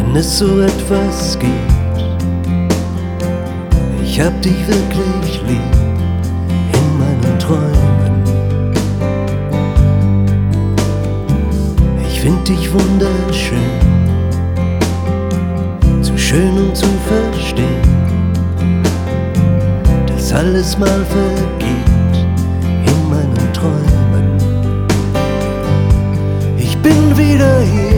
wenn es so etwas gibt. Ich hab dich wirklich lieb in meinen Träumen. Ich find dich wunderschön, zu schön um zu verstehen, dass alles mal vergeht in meinen Träumen. Ich bin wieder hier